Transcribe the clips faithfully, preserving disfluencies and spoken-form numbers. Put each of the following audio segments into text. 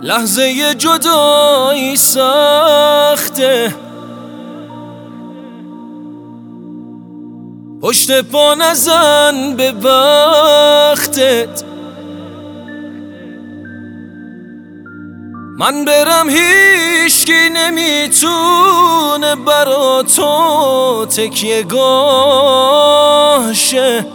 لحظه جدایی سخته، پشت پا نزن به بختت. من برم هیچکی نمیتونه برا تو تکیه گاه شه.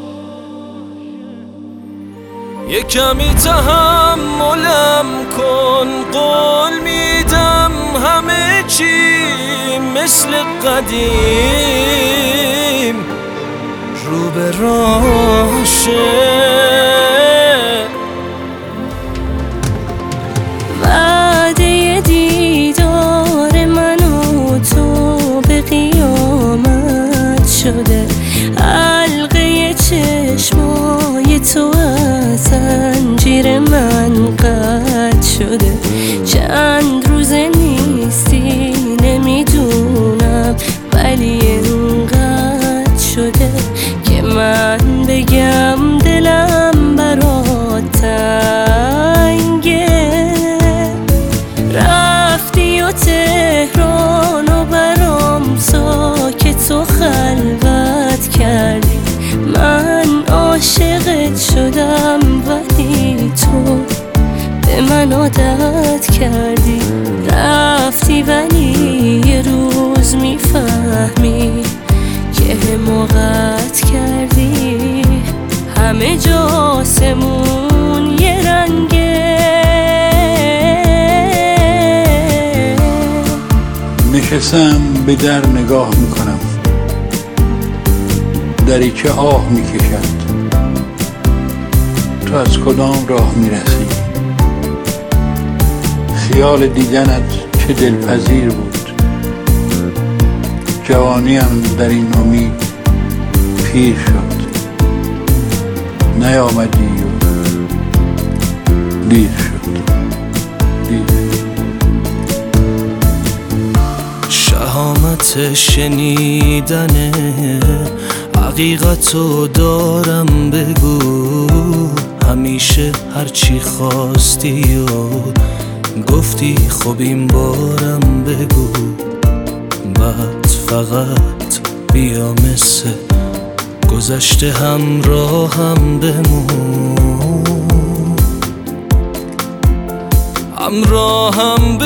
یه کمی تحملم کن، قول میدم همه چی مثل قدیم رو به راه شه. وعده دیدار من و تو به قیامت شده، حلقه چشمای تو از زنجیر من قطع شده. چند روزه نیستی نمیدونم، ولی اینقدر شده که من بگم دلم برات تنگه. رفتی و تهران و برام ساکت و خلوت کردی. من عاشقت شدم ولی تو به من عادت کردی. رفتی ولی یه روز میفهمی که حماقت کردی. همه جا آسمون یه رنگه. نشستم به در نگاه میکنم، دری که آه میکشد. تو از کدام راه میرسی؟ خیال دیدنت چه دلپذیر بود. جوانیم در این امید پیر شد، نیامدی و دیر شد دیر. شهامت شنیدن حقیقتو دارم بگو. همیشه هرچی خواستی و گفتی خب این بارم بگو. بعد فقط بیا مثل گذشته همراهم بمون، همراهم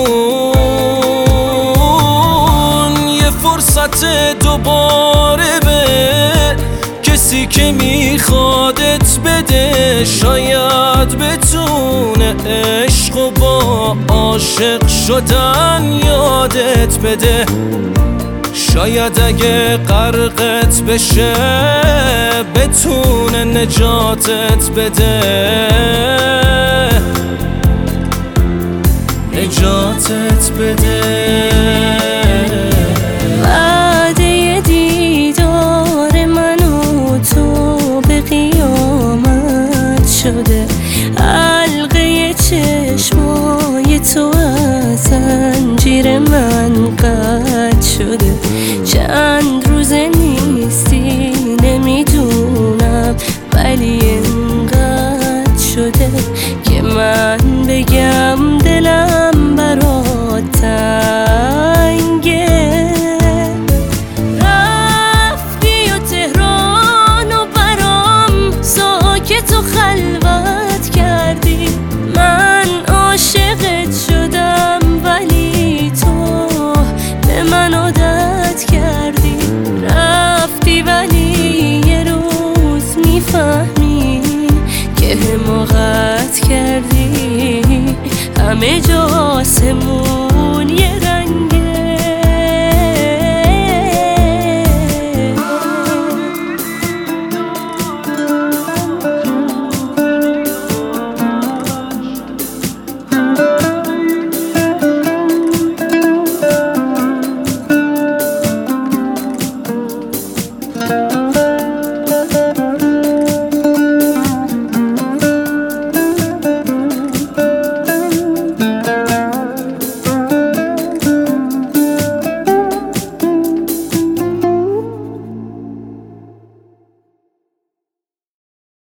بمون. یه فرصت دوباره به کسی که میخوادت بده. شاید بتونه عشق و با عاشق شدن یادت بده. شاید اگه غرقت بشه بتونه نجاتت بده، نجاتت بده. وعده دیدار من و تو به قیامت شده، حلقه چشمای تو از زنجیر من قطع شده. چند روزه نیستی نمیدونم، ولی اینقدر شده که من بگم دلم برات تنگه. رفتی و تهران و برام ساکت و خلوت کردی. من عاشقت شدم ولی تو به من عادت کردی. رفتی ولی یه روز میفهمی که حماقت کردی. همه جا آسمون